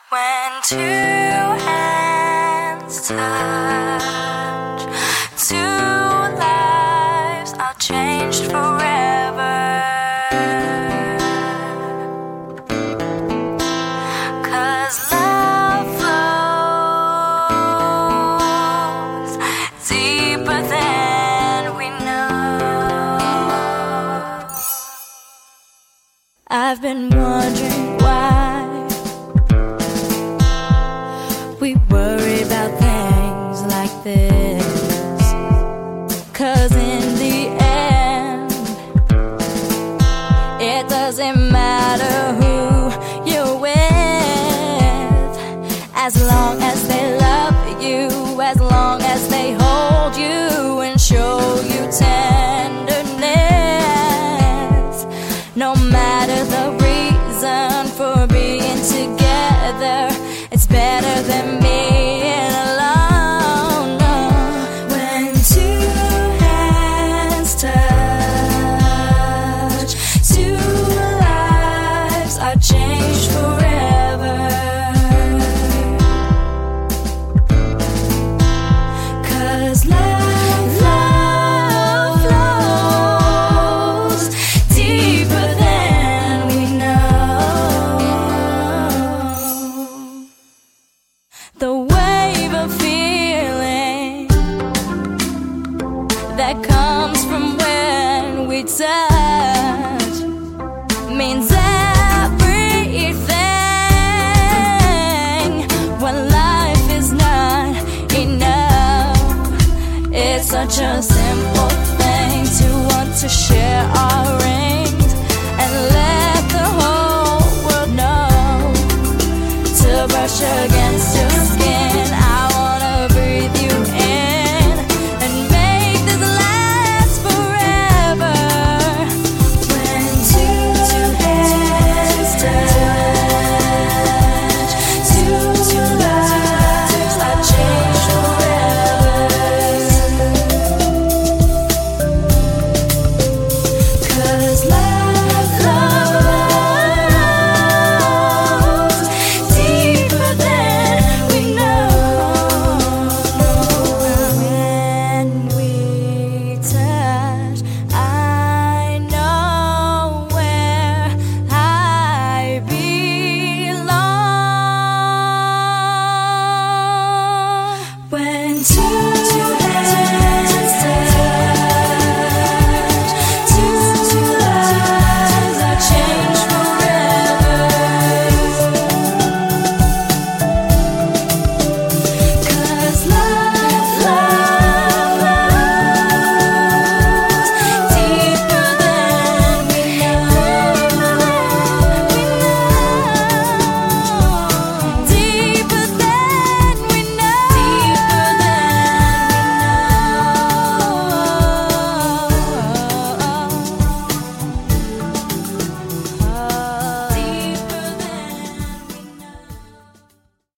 When two hands touch, two lives are changed forever. 'Cause love flows deeper than we know. I've been wondering why we worry about things like this. 'Cause in the end, it doesn't matter who you're with, as long as they love you, as long as they hold you and show you tenderness. No matter the reason for being together, it's better than being alone. When two hands touch, two lives are changed forever. 'Cause love flows deeper than we know. The wave of feeling that comes from when we touch means everything. When life is not enough, it's such a simple thing to want to share our rings and let the whole world know, to brush against your